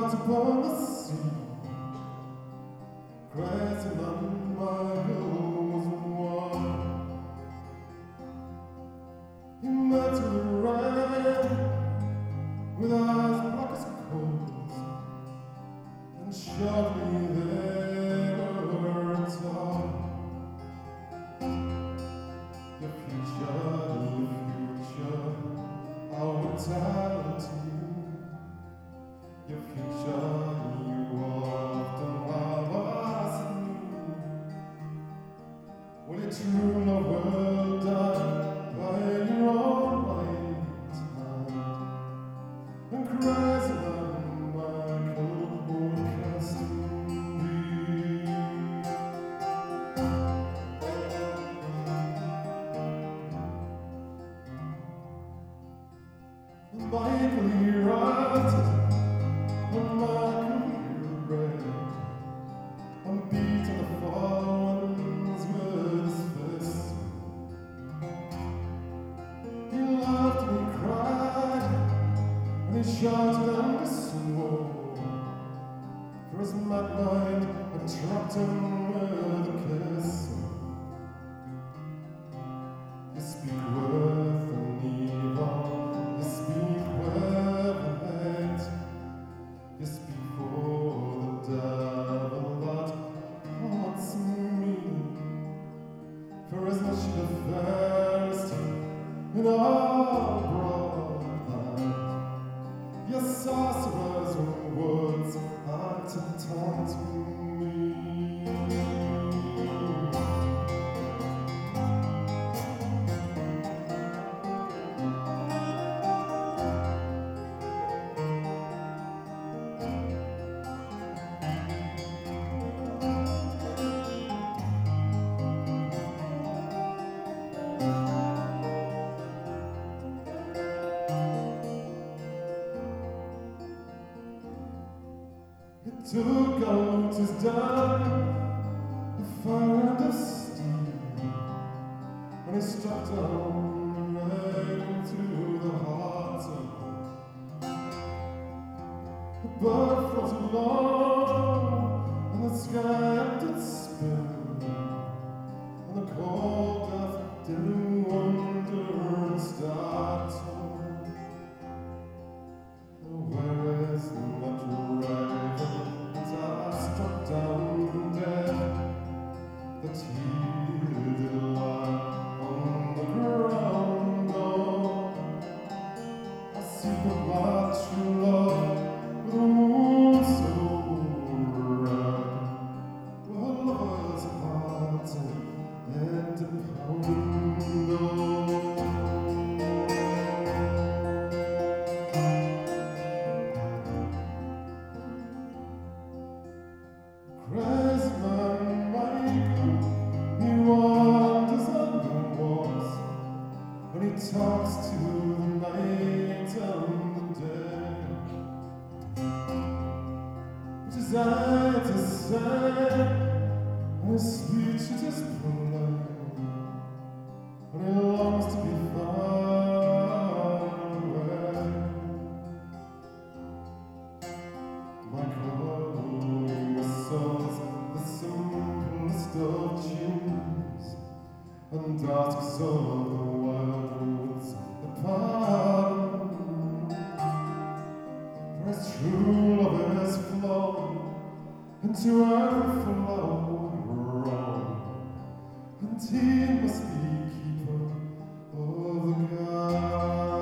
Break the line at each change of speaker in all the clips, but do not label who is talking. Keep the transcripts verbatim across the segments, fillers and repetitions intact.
out upon the sea, grazing on my hills and warm. He met with a ram with eyes black as coals, and showed me they were at all. Your future, your future, I will tell to you. Your future, you often have us new. Will it true love well done by your own right hand, and cries around my cold broadcasting thee. Michael writes on my career red, I'm beating the falls with his fist. He laughed and he cried, and he shouted and he swore, for his mad mind had trapped him with a kiss. You speak worth and evil, you speak with hate, you speak for the devil that haunts me. For isn't she the fairest in all broad light? Your sorcerers and words are to taunt me. It took out his dime, a fire and a steam, when he struck down right into the heart of the bird floated along, and the sky did spin, and the cold death did wonder and start to. Where is that raven that I struck down dead, that he did lie on the ground? Oh, I seek my true love with a wound so red, with a lover's heart and a pound. Oh, crazy man Michael, he wanders and walks, when he talks to the night and the day. It is I to say, and his speech it is polite, when he longs to be far away. Michael whistles the simplest of tunes, and asks of the wild woods a pardon, for his true love is flown into every flow wrong, and he must be keeper of the garden.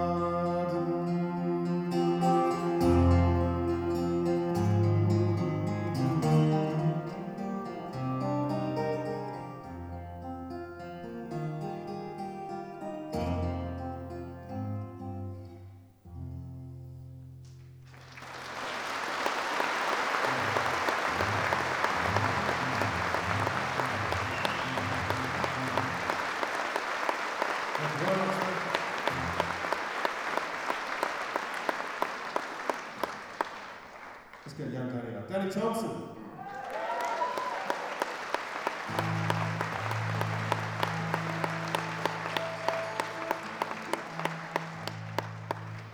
Let's get young Danny out. Danny Thompson.